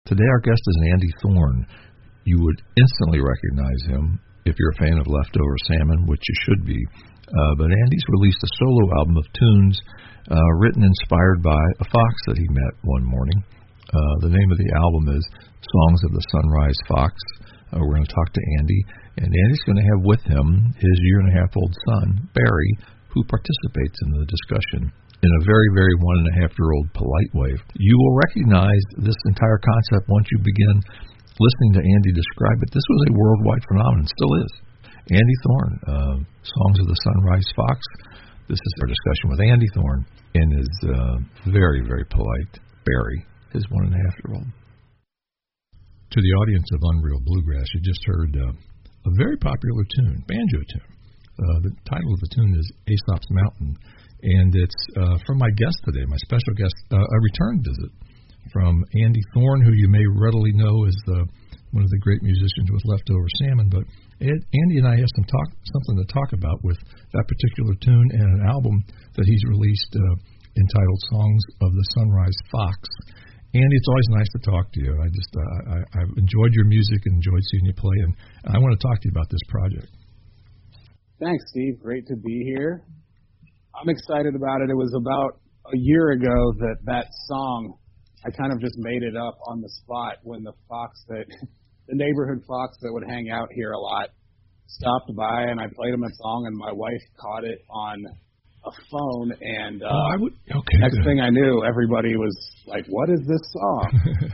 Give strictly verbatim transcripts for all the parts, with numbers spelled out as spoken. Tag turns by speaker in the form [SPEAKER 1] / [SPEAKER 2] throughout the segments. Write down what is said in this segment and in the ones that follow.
[SPEAKER 1] Today our guest is Andy Thorne. You would instantly recognize him if you're a fan of Leftover Salmon, which you should be. Uh, but Andy's released a solo album of tunes uh, written inspired by a fox that he met one morning. Uh, the name of the album is Songs of the Sunrise Fox. Uh, we're going to talk to Andy, and Andy's going to have with him his year-and-a-half-old son, Barry, who participates in the discussion in a very, very one-and-a-half-year-old polite way. You will recognize this entire concept once you begin listening to Andy describe it. This was a worldwide phenomenon, still is. Andy Thorne, uh, Songs of the Sunrise Fox. This is our discussion with Andy Thorne and his uh, very, very polite Barry, his one-and-a-half-year-old. To the audience of Unreal Bluegrass, you just heard uh, a very popular tune, banjo tune. Uh, the title of the tune is Aesop's Mountain, and it's uh, from my guest today, my special guest, uh, a return visit from Andy Thorne, who you may readily know as the, one of the great musicians with Leftover Salmon. But Ed, Andy and I have some talk, something to talk about with that particular tune and an album that he's released uh, entitled Songs of the Sunrise Fox. Andy, it's always nice to talk to you. I just uh, I, I've enjoyed your music and enjoyed seeing you play, and I want to talk to you about this project.
[SPEAKER 2] Thanks, Steve. Great to be here. I'm excited about it. It was about a year ago that that song, I kind of just made it up on the spot when the fox that, the neighborhood fox that would hang out here a lot, stopped by, and I played him a song, and my wife caught it on a phone, and uh,
[SPEAKER 1] oh, I would, okay,
[SPEAKER 2] next
[SPEAKER 1] good.
[SPEAKER 2] thing I knew, everybody was like, what is this song?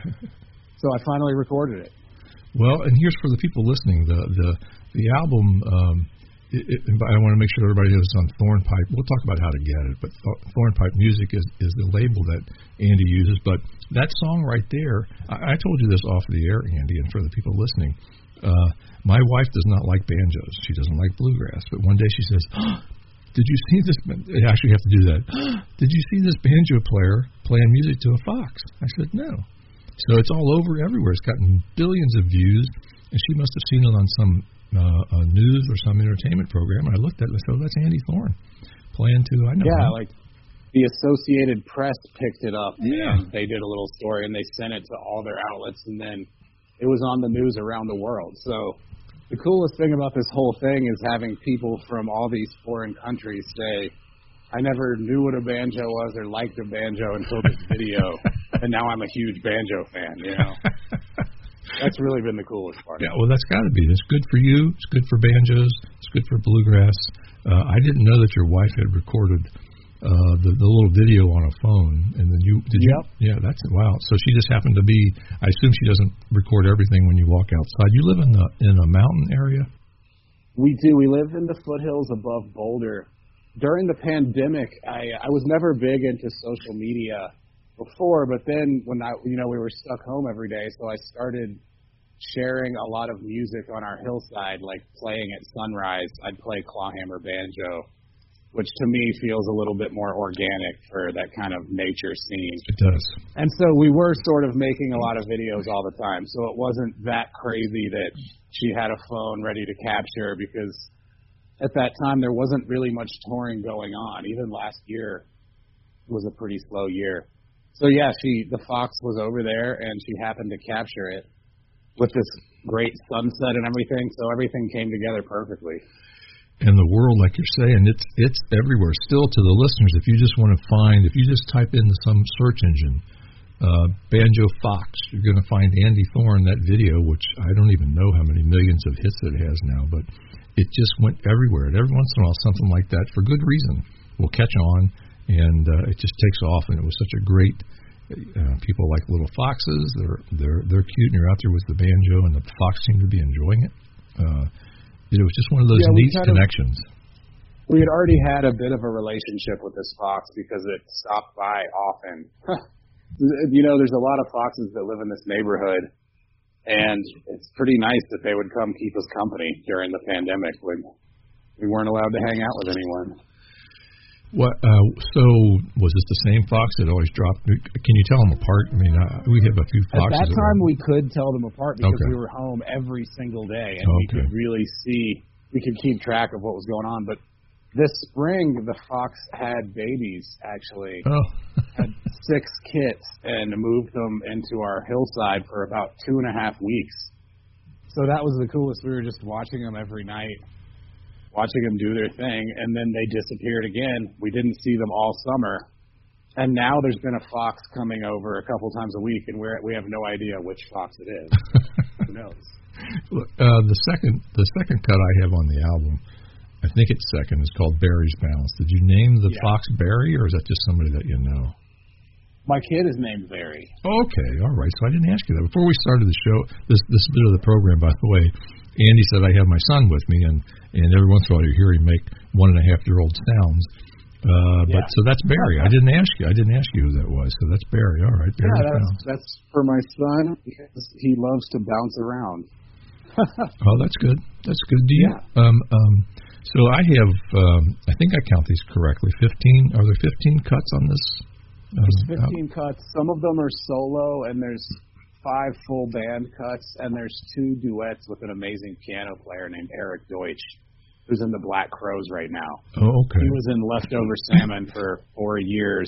[SPEAKER 2] So I finally recorded it.
[SPEAKER 1] Well, and here's for the people listening, the the, the album, um, it, it, I want to make sure everybody knows it's on Thornpipe. We'll talk about how to get it, but Thornpipe Music is, is the label that Andy uses. But that song right there, I, I told you this off the air, Andy, and for the people listening, uh, my wife does not like banjos. She doesn't like bluegrass. But one day she says, oh, did you see this? I actually have to do that. Did you see this banjo player playing music to a fox? I said, no. So it's all over everywhere. It's gotten billions of views, and she must have seen it on some uh, uh, news or some entertainment program. And I looked at it and I said, oh, that's Andy Thorne playing to, I know.
[SPEAKER 2] Yeah,
[SPEAKER 1] him.
[SPEAKER 2] like the Associated Press picked it up,
[SPEAKER 1] yeah.
[SPEAKER 2] and they did a little story, and they sent it to all their outlets, and then it was on the news around the world. So the coolest thing about this whole thing is having people from all these foreign countries say, I never knew what a banjo was or liked a banjo until this video, and now I'm a huge banjo fan, you know. That's really been the coolest part.
[SPEAKER 1] Yeah, well, that's got to be. It's good for you. It's good for banjos. It's good for bluegrass. Uh, I didn't know that your wife had recorded uh, the, the little video on a phone, and then you did
[SPEAKER 2] yep.
[SPEAKER 1] you? Yeah, that's wow. So she just happened to be. I assume she doesn't record everything when you walk outside. You live in the in a mountain area?
[SPEAKER 2] We do. We live in the foothills above Boulder. During the pandemic, I I was never big into social media before, but then when I you know we were stuck home every day, so I started sharing a lot of music on our hillside, like playing at sunrise. I'd play clawhammer banjo, which to me feels a little bit more organic for that kind of nature scene.
[SPEAKER 1] It does.
[SPEAKER 2] And so we were sort of making a lot of videos all the time, so it wasn't that crazy that she had a phone ready to capture, because at that time there wasn't really much touring going on. Even last year was a pretty slow year. So yeah, she the fox was over there, and she happened to capture it with this great sunset and everything, so everything came together perfectly.
[SPEAKER 1] In the world, like you're saying, it's it's everywhere. Still, to the listeners, if you just want to find, if you just type into some search engine, uh, Banjo Fox, you're going to find Andy Thorne, that video, which I don't even know how many millions of hits it has now, but it just went everywhere. And every once in a while, something like that, for good reason, will catch on, and uh, it just takes off. And it was such a great. Uh, people like little foxes. They're they're they're cute, and you're out there with the banjo, and the fox seemed to be enjoying it. Uh, it was just one of those
[SPEAKER 2] yeah,
[SPEAKER 1] neat connections.
[SPEAKER 2] Of, we had already had a bit of a relationship with this fox because it stopped by often. You know, there's a lot of foxes that live in this neighborhood, and it's pretty nice that they would come keep us company during the pandemic when we weren't allowed to hang out with anyone.
[SPEAKER 1] What? Uh, so was this the same fox that always dropped? Can you tell them apart? I mean, uh, we have a few foxes.
[SPEAKER 2] At that time, we could tell them apart because
[SPEAKER 1] okay.
[SPEAKER 2] we were home every single day, and
[SPEAKER 1] okay.
[SPEAKER 2] we could really see, we could keep track of what was going on. But this spring, the fox had babies, actually.
[SPEAKER 1] Oh.
[SPEAKER 2] had six kits and moved them into our hillside for about two and a half weeks. So that was the coolest. We were just watching them every night, watching them do their thing, and then they disappeared again. We didn't see them all summer. And now there's been a fox coming over a couple times a week, and we're, we have no idea which fox it is. Who knows?
[SPEAKER 1] Uh, the second the second cut I have on the album, I think it's second, is called Barry's Balance. Did you name the
[SPEAKER 2] yeah.
[SPEAKER 1] fox Barry, or is that just somebody that you know?
[SPEAKER 2] My kid is named Barry.
[SPEAKER 1] Okay, all right. So I didn't ask you that. Before we started the show, this this bit of the program, by the way, Andy said I have my son with me, and, and every once in a while you hear him make one and a half year old sounds. Uh,
[SPEAKER 2] yeah.
[SPEAKER 1] But so that's Barry. I didn't ask you. I didn't ask you who that was. So that's Barry. All right, Barry.
[SPEAKER 2] Yeah, that's, that's for my son because he loves to bounce around.
[SPEAKER 1] Oh, that's good. That's good. Do you?
[SPEAKER 2] Yeah.
[SPEAKER 1] Um, um, so I have. Um, I think I count these correctly. Fifteen. Are there fifteen cuts on this? Um,
[SPEAKER 2] there's fifteen uh, cuts. Some of them are solo, and there's five full band cuts, and there's two duets with an amazing piano player named Eric Deutsch, who's in the Black Crowes right now.
[SPEAKER 1] Oh, okay.
[SPEAKER 2] He was in Leftover Salmon for four years.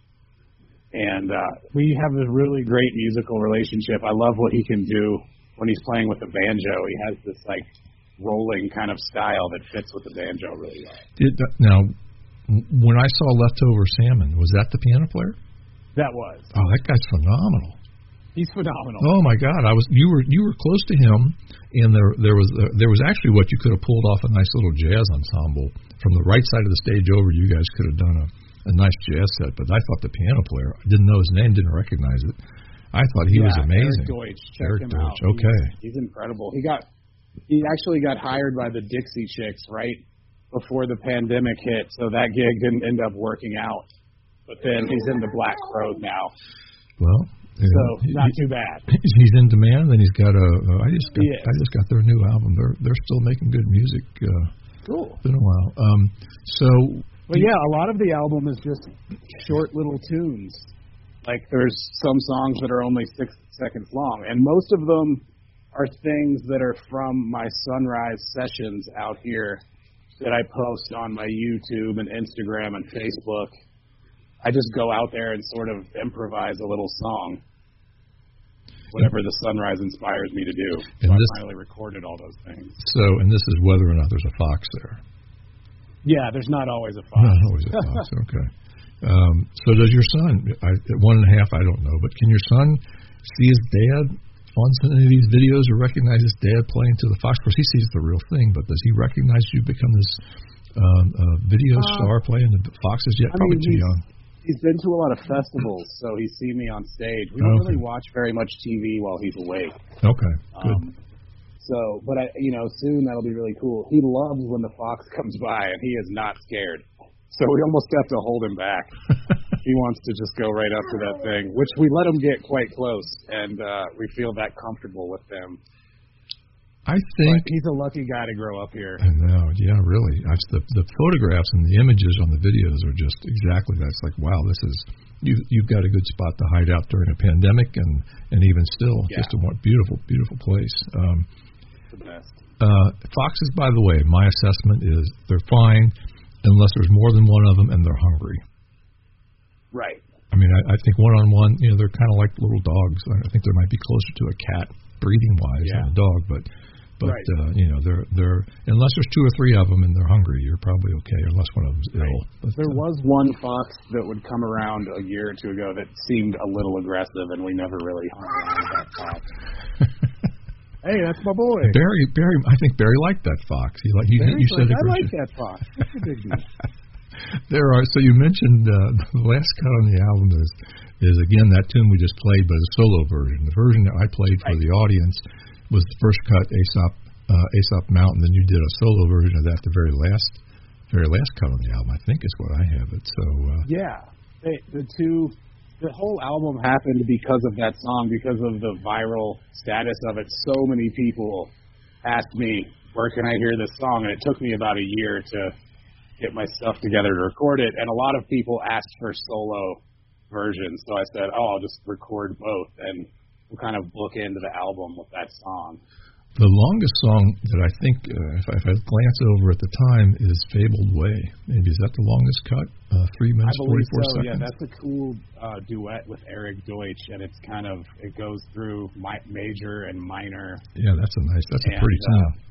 [SPEAKER 2] And uh, we have a really great musical relationship. I love what he can do when he's playing with the banjo. He has this, like, rolling kind of style that fits with the banjo really well.
[SPEAKER 1] Did, now, when I saw Leftover Salmon, was that the piano player?
[SPEAKER 2] That was.
[SPEAKER 1] Oh, that guy's phenomenal.
[SPEAKER 2] He's phenomenal.
[SPEAKER 1] Oh my God! I was you were you were close to him, and there there was uh, there was actually what you could have pulled off a nice little jazz ensemble from the right side of the stage over. You guys could have done a, a nice jazz set. But I thought the piano player, I didn't know his name, didn't recognize it. I thought he
[SPEAKER 2] yeah,
[SPEAKER 1] was amazing.
[SPEAKER 2] Eric Deutsch, check
[SPEAKER 1] Eric
[SPEAKER 2] him
[SPEAKER 1] Deutsch.
[SPEAKER 2] out.
[SPEAKER 1] Okay,
[SPEAKER 2] he's, he's incredible. He got he actually got hired by the Dixie Chicks right before the pandemic hit, so that gig didn't end up working out. But then he's in the Black Crowes now.
[SPEAKER 1] Well. You know,
[SPEAKER 2] so not too bad.
[SPEAKER 1] He's in demand, and he's got a. Uh, I just got, I just got their new album. They're they're still making good music. Uh,
[SPEAKER 2] cool.
[SPEAKER 1] Been a while. Um. So.
[SPEAKER 2] Well, yeah, a lot of the album is just short little tunes. Like there's some songs that are only six seconds long, and most of them are things that are from my Sunrise sessions out here that I post on my YouTube and Instagram and Facebook. I just go out there and sort of improvise a little song, whatever the Sunrise inspires me to do. So I finally recorded all those things.
[SPEAKER 1] So, and this is whether or not there's a fox there.
[SPEAKER 2] Yeah, there's not always a fox.
[SPEAKER 1] Not always a fox, okay. Um, so does your son, I, at one and a half, I don't know, but can your son see his dad on some of these videos or recognize his dad playing to the fox? Of course, he sees the real thing, but does he recognize you become this um, uh, video uh, star playing the foxes yet?
[SPEAKER 2] I
[SPEAKER 1] Probably
[SPEAKER 2] mean,
[SPEAKER 1] too young.
[SPEAKER 2] He's been to a lot of festivals, so he's seen me on stage. We don't okay. really watch very much T V while he's awake.
[SPEAKER 1] Okay, good.
[SPEAKER 2] Um, so, but I, you know, soon that'll be really cool. He loves when the fox comes by, and he is not scared. So we almost have to hold him back. He wants to just go right up to that thing, which we let him get quite close, and uh, we feel that comfortable with them.
[SPEAKER 1] I think
[SPEAKER 2] but he's a lucky guy to grow up here.
[SPEAKER 1] I know, yeah, really. That's the the photographs and the images on the videos are just exactly that. It's like, wow, this is you you've got a good spot to hide out during a pandemic, and and even still,
[SPEAKER 2] yeah.
[SPEAKER 1] just a beautiful, beautiful place. Um,
[SPEAKER 2] the best.
[SPEAKER 1] Uh, foxes, by the way, my assessment is they're fine unless there's more than one of them and they're hungry.
[SPEAKER 2] Right.
[SPEAKER 1] I mean, I, I think one on one, you know, they're kind of like little dogs. I think they might be closer to a cat breeding wise
[SPEAKER 2] yeah.
[SPEAKER 1] than a dog, but. But
[SPEAKER 2] right.
[SPEAKER 1] uh, you know, they're they're unless there's two or three of them and they're hungry, you're probably okay. Unless one of them's
[SPEAKER 2] right.
[SPEAKER 1] ill. But,
[SPEAKER 2] there
[SPEAKER 1] uh,
[SPEAKER 2] was one fox that would come around a year or two ago that seemed a little aggressive, and we never really hung around with that fox. Hey, that's my boy.
[SPEAKER 1] Barry, Barry, I think Barry liked that fox. He like he, you said
[SPEAKER 2] like, I like that fox. That's a big deal.
[SPEAKER 1] There are. So you mentioned uh, the last cut on the album is is again that tune we just played, but a solo version. The version that I played for right. the audience was the first cut, Aesop uh, Aesop Mountain. Then you did a solo version of that, the very last, very last cut on the album. I think is what I have it. So uh,
[SPEAKER 2] yeah, they, the two, the whole album happened because of that song, because of the viral status of it. So many people asked me, "Where can I hear this song?" And it took me about a year to get my stuff together to record it. And a lot of people asked for solo versions, so I said, "Oh, I'll just record both." And we'll kind of book into the album with that song.
[SPEAKER 1] The longest song that I think, uh, if, I, if I glance over at the time, is Fabled Way. Maybe is that the longest cut? Uh, three minutes,
[SPEAKER 2] I believe
[SPEAKER 1] forty-four
[SPEAKER 2] so,
[SPEAKER 1] seconds?
[SPEAKER 2] Yeah, that's a cool uh, duet with Eric Deutsch, and it's kind of, it goes through my, major and minor.
[SPEAKER 1] Yeah, that's a nice, that's
[SPEAKER 2] and,
[SPEAKER 1] a pretty tune.
[SPEAKER 2] Uh,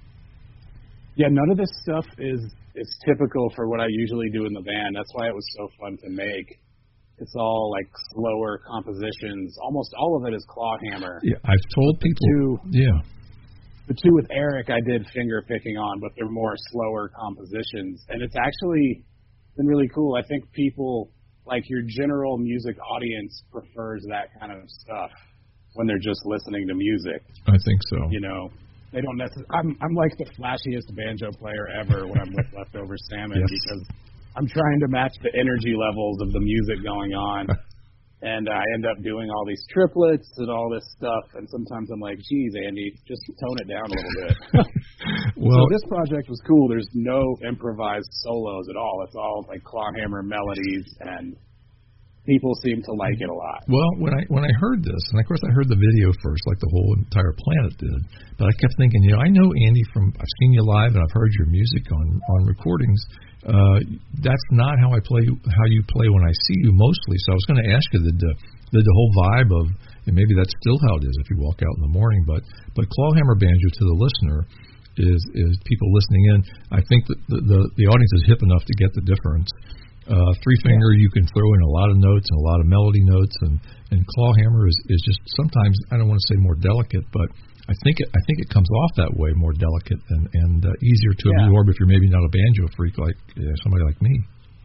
[SPEAKER 2] yeah, none of this stuff is, is typical for what I usually do in the band. That's why it was so fun to make. It's all like slower compositions. Almost all of it is Clawhammer.
[SPEAKER 1] Yeah, I've told people.
[SPEAKER 2] Two,
[SPEAKER 1] yeah.
[SPEAKER 2] The two with Eric I did finger picking on, but they're more slower compositions. And it's actually been really cool. I think people, like your general music audience, prefers that kind of stuff when they're just listening to music.
[SPEAKER 1] I think so.
[SPEAKER 2] You know, they don't necessarily. I'm, I'm like the flashiest banjo player ever when I'm with Leftover Salmon yes. because I'm trying to match the energy levels of the music going on. And I end up doing all these triplets and all this stuff, and sometimes I'm like, geez, Andy, just tone it down a little bit. Well, so this project was cool. There's no improvised solos at all. It's all like Clawhammer melodies, and people seem to like it a lot.
[SPEAKER 1] Well, when I when I heard this, and of course I heard the video first, like the whole entire planet did, but I kept thinking, you know, I know Andy from, I've seen you live and I've heard your music on, on recordings. Uh, that's not how I play, how you play when I see you mostly. So I was going to ask you, did the, did the whole vibe of, and maybe that's still how it is if you walk out in the morning, but, but Clawhammer banjo to the listener is, is people listening in. I think that the, the, the audience is hip enough to get the difference. Uh, three finger, you can throw in a lot of notes and a lot of melody notes, and, and Clawhammer is, is just sometimes, I don't want to say more delicate, but I think it, I think it comes off that way, more delicate and, and uh, easier to yeah. absorb if you're maybe not a banjo freak like uh, somebody like me.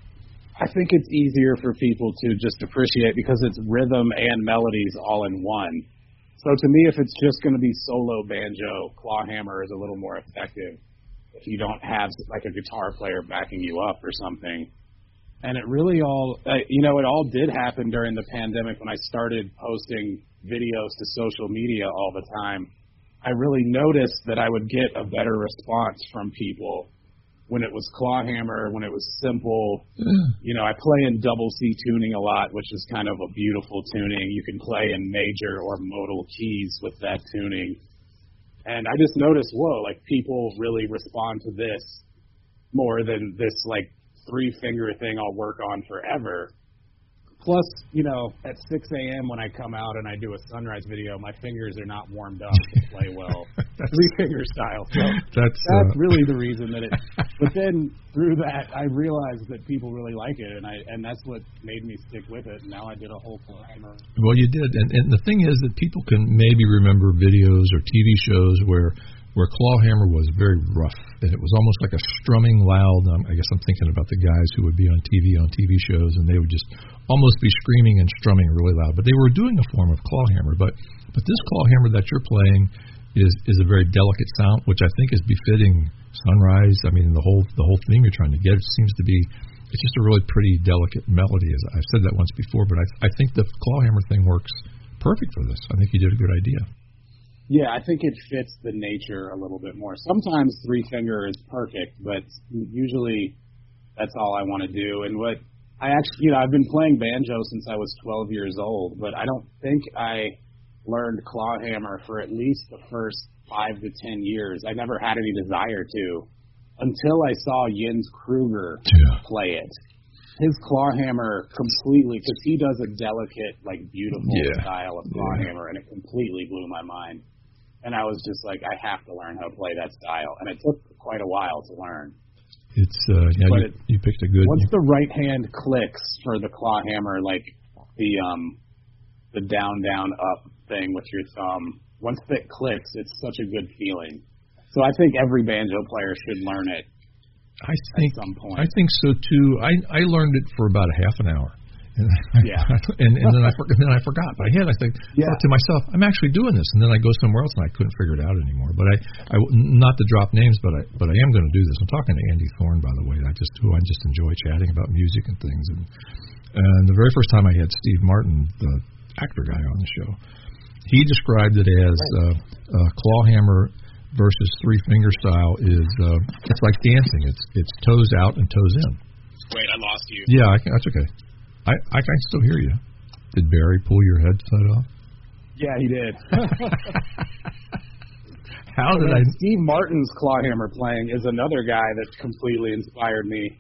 [SPEAKER 2] I think it's easier for people to just appreciate because it's rhythm and melodies all in one. So to me, if it's just going to be solo banjo, Clawhammer is a little more effective if you don't have like a guitar player backing you up or something. And it really all, uh, you know, it all did happen during the pandemic when I started posting videos to social media all the time. I really noticed that I would get a better response from people when it was Clawhammer, when it was simple. Mm. You know, I play in double C tuning a lot, which is kind of a beautiful tuning. You can play in major or modal keys with that tuning. And I just noticed, whoa, like people really respond to this more than this like three finger thing I'll work on forever. Plus, you know, at six a.m. when I come out and I do a sunrise video, my fingers are not warmed up to play well, three-finger style. So that's, that's uh... really the reason that it – but then through that, I realized that people really like it, and I and that's what made me stick with it. And now I did a whole Clawhammer.
[SPEAKER 1] Well, you did. And, and the thing is that people can maybe remember videos or T V shows where – where Clawhammer was very rough, and it was almost like a strumming loud, um, I guess I'm thinking about the guys who would be on T V on T V shows, and they would just almost be screaming and strumming really loud. But they were doing a form of Clawhammer. But but this Clawhammer that you're playing is is a very delicate sound, which I think is befitting Sunrise. I mean, the whole the whole theme you're trying to get, it seems to be, it's just a really pretty delicate melody. As I've said that once before, but I I think the Clawhammer thing works perfect for this. I think you did a good idea.
[SPEAKER 2] Yeah, I think it fits the nature a little bit more. Sometimes three finger is perfect, but usually that's all I want to do. And what I actually, you know, I've been playing banjo since I was twelve years old, but I don't think I learned Clawhammer for at least the first five to ten years. I never had any desire to until I saw Jens Kruger yeah. play it. His Clawhammer completely, because he does a delicate, like, beautiful yeah. style of Clawhammer, yeah. and it completely blew my mind. And I was just like, I have to learn how to play that style. And it took quite a while to learn.
[SPEAKER 1] It's, uh, yeah, you, it, you picked a good...
[SPEAKER 2] Once the right hand clicks for the Clawhammer, like the um, the down, down, up thing with your thumb, once it clicks, it's such a good feeling. So I think every banjo player should learn it.
[SPEAKER 1] I think
[SPEAKER 2] at some point.
[SPEAKER 1] I think so too. I I learned it for about a half an hour, and I,
[SPEAKER 2] yeah,
[SPEAKER 1] and, and then I and then I forgot. But I had I think yeah. thought to myself, I'm actually doing this, and then I go somewhere else and I couldn't figure it out anymore. But I, I not to drop names, but I but I am going to do this. I'm talking to Andy Thorne, by the way. I just who I just enjoy chatting about music and things. And and the very first time I had Steve Martin, the actor guy, on the show, he described it as uh, uh, Clawhammer versus three finger style is uh, it's like dancing. It's it's toes out and toes in.
[SPEAKER 2] Wait, I lost you.
[SPEAKER 1] Yeah, I can, that's okay. I, I can still hear you. Did Barry pull your headset off?
[SPEAKER 2] Yeah, he did.
[SPEAKER 1] How did I?
[SPEAKER 2] Steve Martin's clawhammer playing is another guy that completely inspired me.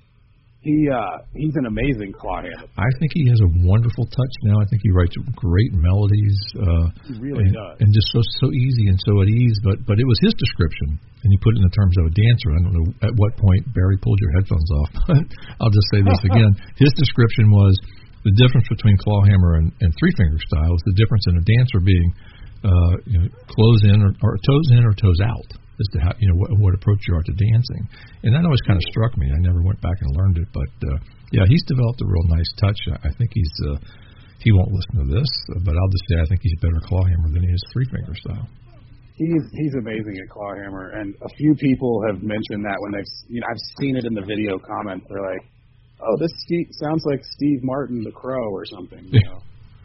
[SPEAKER 2] He uh, he's an amazing clawhammer.
[SPEAKER 1] I think he has a wonderful touch now. I think he writes great melodies. Uh,
[SPEAKER 2] he really
[SPEAKER 1] and,
[SPEAKER 2] does,
[SPEAKER 1] and just so so easy and so at ease. But but it was his description, and he put it in the terms of a dancer. I don't know at what point Barry pulled your headphones off. But I'll just say this again. His description was the difference between clawhammer and, and three finger style is the difference in a dancer being uh, you know, clothes in or, or toes in or toes out. As to how, you know, what, what approach you are to dancing. And that always kind of struck me. I never went back and learned it, but uh, yeah, he's developed a real nice touch. I think he's uh, he won't listen to this, but I'll just say I think he's a better clawhammer than he is three finger style.
[SPEAKER 2] He's he's amazing at clawhammer, and a few people have mentioned that when they've you know I've seen it in the video comments. They're like, "Oh, this Steve, sounds like Steve Martin the Crow or something." You know?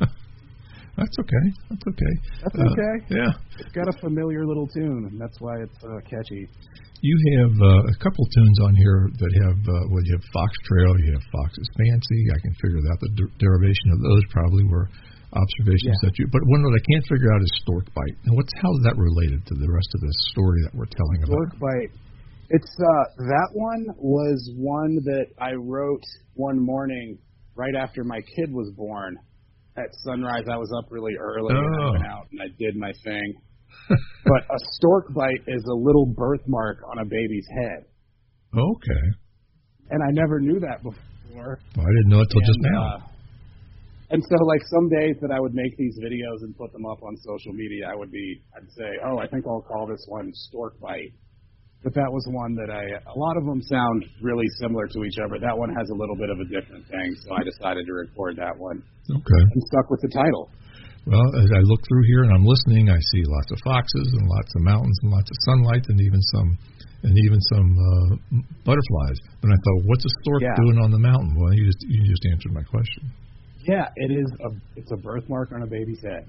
[SPEAKER 1] That's okay. That's okay.
[SPEAKER 2] That's
[SPEAKER 1] uh,
[SPEAKER 2] okay.
[SPEAKER 1] Yeah.
[SPEAKER 2] It's got a familiar little tune, and that's why it's uh, catchy.
[SPEAKER 1] You have uh, a couple tunes on here that have, uh, well, you have Fox Trail, you have Fox's Fancy. I can figure out the der- derivation of those probably were observations
[SPEAKER 2] yeah.
[SPEAKER 1] that you, but one that I can't figure out is Stork Bite. Now, what's, how is that related to the rest of this story that we're telling about?
[SPEAKER 2] Stork Bite. It's, uh, that one was one that I wrote one morning right after my kid was born. At sunrise, I was up really early
[SPEAKER 1] oh.
[SPEAKER 2] and I went out and I did my thing. But a stork bite is a little birthmark on a baby's head.
[SPEAKER 1] Okay.
[SPEAKER 2] And I never knew that before.
[SPEAKER 1] Well, I didn't know it till
[SPEAKER 2] and,
[SPEAKER 1] just now.
[SPEAKER 2] Uh, and so, like, some days that I would make these videos and put them up on social media, I would be, I'd say, oh, I think I'll call this one Stork Bite. But that was one that I, a lot of them sound really similar to each other. That one has a little bit of a different thing, so I decided to record that one.
[SPEAKER 1] Okay.
[SPEAKER 2] And stuck with the title.
[SPEAKER 1] Well, as I look through here and I'm listening, I see lots of foxes and lots of mountains and lots of sunlight and even some and even some uh, butterflies. And I thought, what's a stork
[SPEAKER 2] yeah.
[SPEAKER 1] doing on the mountain? Well, you just you just answered my question.
[SPEAKER 2] Yeah, it is a it's a birthmark on a baby's head.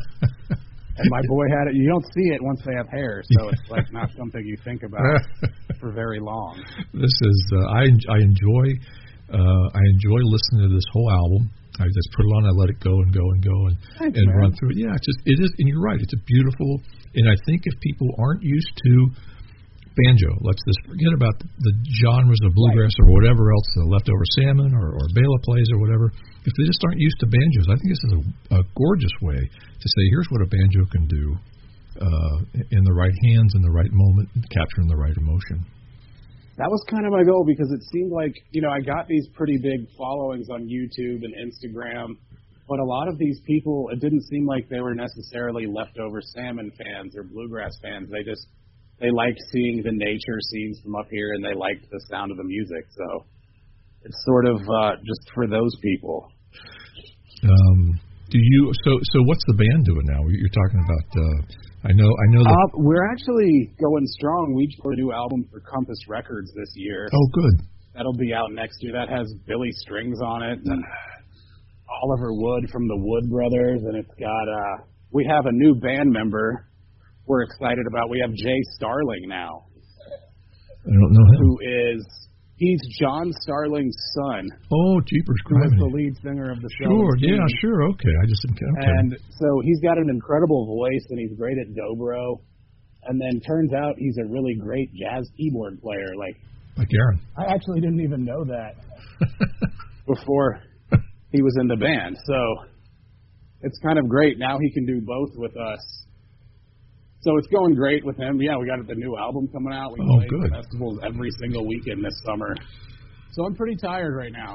[SPEAKER 2] And my boy had it. You don't see it once they have hair, so it's like not something you think about for very long.
[SPEAKER 1] This is uh, I I enjoy uh, I enjoy listening to this whole album. I just put it on, I let it go and go and go and
[SPEAKER 2] Thanks,
[SPEAKER 1] and
[SPEAKER 2] man.
[SPEAKER 1] run through it. Yeah, it's just it is, and you're right. It's a beautiful. And I think if people aren't used to banjo, let's just forget about the, the genres of bluegrass right. or whatever else, the Leftover Salmon or, or Bela plays or whatever. If they just aren't used to banjos, I think this is a, a gorgeous way to say, here's what a banjo can do uh, in the right hands, in the right moment, capturing the right emotion.
[SPEAKER 2] That was kind of my goal because it seemed like, you know, I got these pretty big followings on YouTube and Instagram, but a lot of these people, it didn't seem like they were necessarily Leftover Salmon fans or bluegrass fans. They just, they liked seeing the nature scenes from up here and they liked the sound of the music. So it's sort of uh, just for those people.
[SPEAKER 1] Um, do you, so, so what's the band doing now? You're talking about, uh, I know, I know that.
[SPEAKER 2] Uh, we're actually going strong. We just put a new album for Compass Records this year.
[SPEAKER 1] Oh, good.
[SPEAKER 2] That'll be out next year. That has Billy Strings on it and Oliver Wood from the Wood Brothers, and it's got, uh, we have a new band member we're excited about. We have Jay Starling now.
[SPEAKER 1] I don't know him.
[SPEAKER 2] Who is, he's John Starling's son.
[SPEAKER 1] Oh, jeepers
[SPEAKER 2] Who was
[SPEAKER 1] criminy.
[SPEAKER 2] the lead singer of the show.
[SPEAKER 1] Sure, yeah, sure, okay. I just didn't okay.
[SPEAKER 2] And so he's got an incredible voice, and he's great at dobro. And then turns out he's a really great jazz keyboard player. Like,
[SPEAKER 1] like Aaron.
[SPEAKER 2] I actually didn't even know that before he was in the band. So it's kind of great. Now he can do both with us. So it's going great with him. Yeah, we got the new album coming out. We
[SPEAKER 1] oh,
[SPEAKER 2] play
[SPEAKER 1] good.
[SPEAKER 2] festivals every single weekend this summer. So I'm pretty tired right now.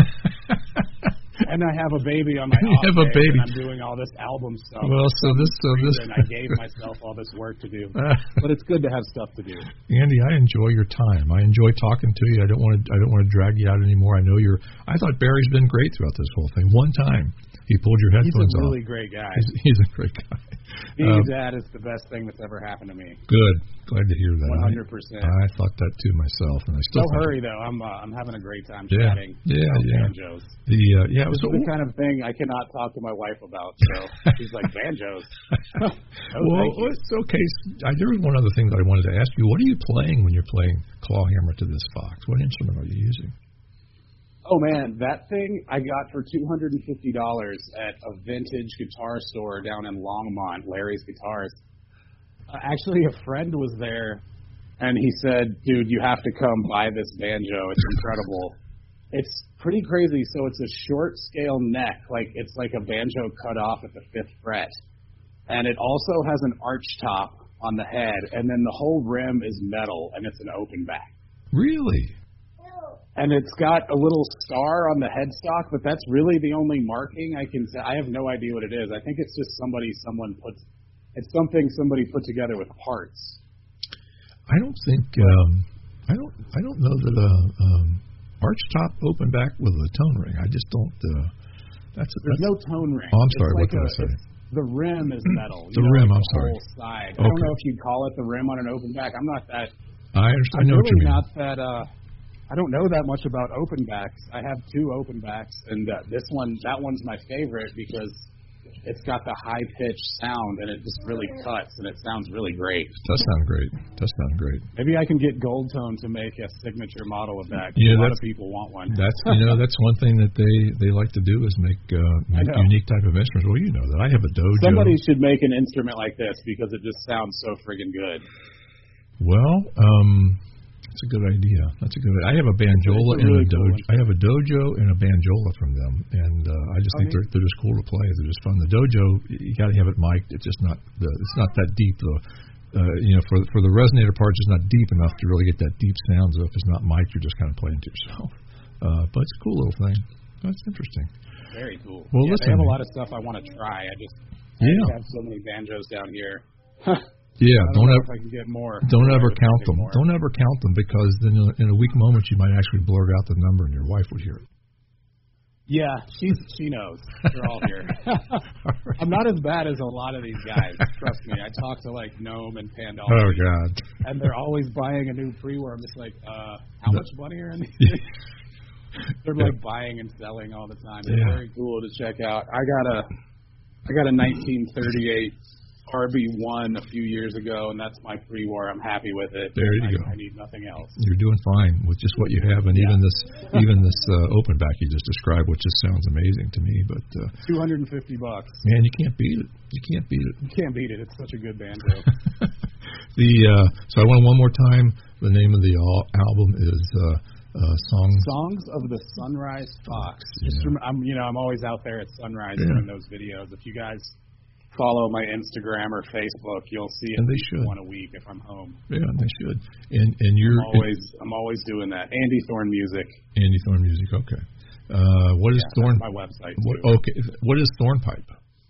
[SPEAKER 2] And I have a baby on my
[SPEAKER 1] you
[SPEAKER 2] off
[SPEAKER 1] have a
[SPEAKER 2] day,
[SPEAKER 1] baby.
[SPEAKER 2] and I'm doing all this album stuff.
[SPEAKER 1] Well, so this, so this.
[SPEAKER 2] And I gave myself all this work to do. But it's good to have stuff to do.
[SPEAKER 1] Andy, I enjoy your time. I enjoy talking to you. I don't want to. I don't want to drag you out anymore. I know you're. I thought Barry's been great throughout this whole thing. One time he pulled your headphones
[SPEAKER 2] He's a
[SPEAKER 1] off.
[SPEAKER 2] really great guy.
[SPEAKER 1] He's, he's a great guy.
[SPEAKER 2] Being
[SPEAKER 1] um,
[SPEAKER 2] a dad is the best thing that's ever happened to me.
[SPEAKER 1] Good. Glad to hear that.
[SPEAKER 2] one hundred percent.
[SPEAKER 1] I, I thought that too myself, and I still.
[SPEAKER 2] Don't hurry though. I'm uh, I'm having a great time
[SPEAKER 1] yeah,
[SPEAKER 2] chatting.
[SPEAKER 1] Yeah, yeah.
[SPEAKER 2] Banjos.
[SPEAKER 1] The uh, yeah.
[SPEAKER 2] This
[SPEAKER 1] so,
[SPEAKER 2] is the kind of thing I cannot talk to my wife about. So she's like, banjos. oh,
[SPEAKER 1] well, it's okay. I, there was one other thing that I wanted to ask you. What are you playing when you're playing clawhammer to this Fox? What instrument are you using?
[SPEAKER 2] Oh man, that thing I got for two hundred and fifty dollars at a vintage guitar store down in Longmont, Larry's Guitars. Uh, actually, a friend was there, and he said, dude, you have to come buy this banjo. It's incredible. It's pretty crazy. So it's a short scale neck, like it's like a banjo cut off at the fifth fret. And it also has an arch top on the head, and then the whole rim is metal, and it's an open back.
[SPEAKER 1] Really?
[SPEAKER 2] And it's got a little star on the headstock, but that's really the only marking I can say. I have no idea what it is. I think it's just somebody, someone puts, it's something somebody put together with parts.
[SPEAKER 1] I don't think, um, I don't, I don't know that a um, arch top open back with a tone ring. I just don't. Uh, that's
[SPEAKER 2] there's
[SPEAKER 1] that's,
[SPEAKER 2] no tone ring.
[SPEAKER 1] Oh, I'm sorry.
[SPEAKER 2] Like
[SPEAKER 1] what did
[SPEAKER 2] a,
[SPEAKER 1] I say?
[SPEAKER 2] The rim is metal.
[SPEAKER 1] The
[SPEAKER 2] know,
[SPEAKER 1] rim.
[SPEAKER 2] like
[SPEAKER 1] I'm
[SPEAKER 2] the
[SPEAKER 1] sorry.
[SPEAKER 2] Whole side.
[SPEAKER 1] Okay.
[SPEAKER 2] I don't know if you'd call it the rim on an open back. I'm not that.
[SPEAKER 1] I understand. I
[SPEAKER 2] I'm
[SPEAKER 1] know
[SPEAKER 2] really
[SPEAKER 1] what you mean.
[SPEAKER 2] not that. Uh, I don't know that much about open backs. I have two open backs, and uh, this one, that one's my favorite because it's got the high pitched sound, and it just really cuts, and it sounds really great.
[SPEAKER 1] It does sound great. It does sound great.
[SPEAKER 2] Maybe I can get Gold Tone to make a signature model of that.
[SPEAKER 1] Yeah,
[SPEAKER 2] a lot of people want one.
[SPEAKER 1] That's you know that's one thing that they, they like to do is make uh, make unique type of instruments. Well, you know that I have a dojo.
[SPEAKER 2] Somebody should make an instrument like this because it just sounds so friggin' good.
[SPEAKER 1] Well, um, that's a good idea. That's a good. I have a banjola and
[SPEAKER 2] really
[SPEAKER 1] a dojo.
[SPEAKER 2] Cool
[SPEAKER 1] I have a dojo and a banjola from them, and uh, I just
[SPEAKER 2] okay.
[SPEAKER 1] think they're they're just cool to play. They're just fun. The dojo, you got to have it mic'd. It's just not the. It's not that deep though. Uh, you know, for for the resonator parts, it's not deep enough to really get that deep sound. So if it's not mic'd, you're just kind of playing to yourself. Uh, but it's a cool little thing. That's interesting.
[SPEAKER 2] Very cool.
[SPEAKER 1] Well,
[SPEAKER 2] yeah,
[SPEAKER 1] listen,
[SPEAKER 2] they have a lot of stuff I want to try. I just
[SPEAKER 1] yeah.
[SPEAKER 2] I have so many banjos down here.
[SPEAKER 1] Yeah,
[SPEAKER 2] I
[SPEAKER 1] don't,
[SPEAKER 2] don't
[SPEAKER 1] ever.
[SPEAKER 2] If I can get more.
[SPEAKER 1] Don't ever count them.
[SPEAKER 2] More.
[SPEAKER 1] Don't ever count them because then in a, in a weak moment you might actually blurt out the number and your wife would hear it.
[SPEAKER 2] Yeah, she's she knows. They're all here. all right. I'm not as bad as a lot of these guys. Trust me. I talk to like Gnome and Pandolfi.
[SPEAKER 1] Oh God.
[SPEAKER 2] And they're always buying a new pre-war. I'm just like, uh, how much money are in these things? They're like yeah. buying and selling all the time. It's yeah. very cool to check out. I got a I got a nineteen thirty-eight R B one a few years ago, and that's my pre-war. I'm happy with it.
[SPEAKER 1] There you
[SPEAKER 2] I,
[SPEAKER 1] go.
[SPEAKER 2] I need nothing else.
[SPEAKER 1] You're doing fine with just what you have, and yeah. even this even this uh, open back you just described, which just sounds amazing to me. But uh,
[SPEAKER 2] two hundred fifty bucks.
[SPEAKER 1] Man, you can't beat it. You can't beat it.
[SPEAKER 2] You can't beat it. It's such a good banjo.
[SPEAKER 1] the uh, so I want one more time. The name of the al- album is uh, uh, Songs
[SPEAKER 2] Songs of the Sunrise Fox. Just yeah. rem- I'm you know I'm always out there at sunrise yeah. doing those videos. If you guys follow my Instagram or Facebook, you'll see
[SPEAKER 1] and
[SPEAKER 2] at
[SPEAKER 1] they
[SPEAKER 2] least
[SPEAKER 1] should.
[SPEAKER 2] one a week if I'm home.
[SPEAKER 1] Yeah, they should. And and you're
[SPEAKER 2] I'm always I'm always doing that. Andy Thorn Music.
[SPEAKER 1] Andy Thorn Music. Okay. Uh, what is
[SPEAKER 2] yeah,
[SPEAKER 1] Thorn?
[SPEAKER 2] That's my website.
[SPEAKER 1] What,
[SPEAKER 2] too.
[SPEAKER 1] okay. What is Thornpipe?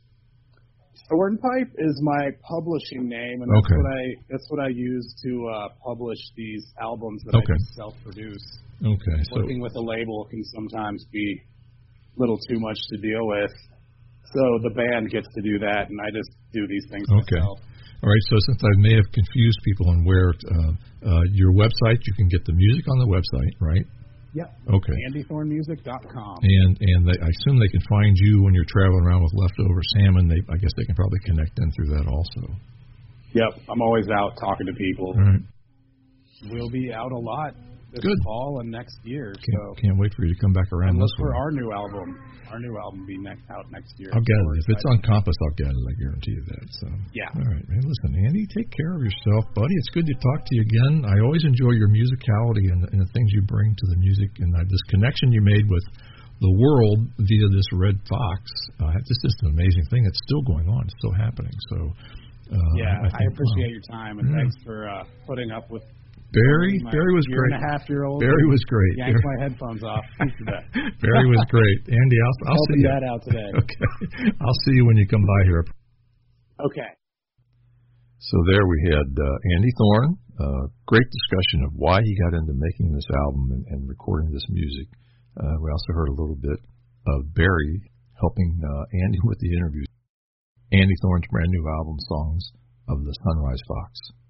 [SPEAKER 2] Thornpipe is my publishing name, and that's
[SPEAKER 1] okay.
[SPEAKER 2] what I that's what I use to uh, publish these albums that
[SPEAKER 1] okay.
[SPEAKER 2] I just self-produce.
[SPEAKER 1] Okay.
[SPEAKER 2] Working
[SPEAKER 1] so,
[SPEAKER 2] with a label can sometimes be a little too much to deal with. So the band gets to do that, and I just do these things
[SPEAKER 1] okay.
[SPEAKER 2] myself.
[SPEAKER 1] All right, so since I may have confused people on where uh, uh, your website, you can get the music on the website, right?
[SPEAKER 2] Yep.
[SPEAKER 1] Okay.
[SPEAKER 2] Andy Thorn Music dot com.
[SPEAKER 1] And and they, I assume they can find you when you're traveling around with leftover salmon. They, I guess they can probably connect in through that also.
[SPEAKER 2] Yep, I'm always out talking to people.
[SPEAKER 1] All right.
[SPEAKER 2] We'll be out a lot this
[SPEAKER 1] Good.
[SPEAKER 2] fall and next year.
[SPEAKER 1] Can't,
[SPEAKER 2] so
[SPEAKER 1] can't wait for you to come back around.
[SPEAKER 2] look
[SPEAKER 1] this
[SPEAKER 2] for
[SPEAKER 1] one.
[SPEAKER 2] our new album. Our new album will be next, out next year.
[SPEAKER 1] I'll get it. If it's on Compass, I'll get it. I guarantee you that. So.
[SPEAKER 2] Yeah.
[SPEAKER 1] All right, man. Listen, Andy, take care of yourself, buddy. It's good to talk to you again. I always enjoy your musicality and the, and the things you bring to the music, and uh, this connection you made with the world via this Red Fox. Uh, this is an amazing thing. It's still going on. It's still happening. So. Uh,
[SPEAKER 2] yeah,
[SPEAKER 1] I, think,
[SPEAKER 2] I appreciate
[SPEAKER 1] wow.
[SPEAKER 2] your time, and yeah. thanks for uh, putting up with.
[SPEAKER 1] Barry, Barry was
[SPEAKER 2] year
[SPEAKER 1] great.
[SPEAKER 2] And a half year old.
[SPEAKER 1] Barry was great.
[SPEAKER 2] Yanked
[SPEAKER 1] Barry.
[SPEAKER 2] my headphones off.
[SPEAKER 1] Barry was great. Andy, I'll, I'll
[SPEAKER 2] Helping
[SPEAKER 1] see you.
[SPEAKER 2] that out today.
[SPEAKER 1] Okay, I'll see you when you come by here.
[SPEAKER 2] Okay.
[SPEAKER 1] So there we had uh, Andy Thorn. Uh, great discussion of why he got into making this album and, and recording this music. Uh, we also heard a little bit of Barry helping uh, Andy with the interview. Andy Thorn's brand new album, Songs of the Sunrise Fox.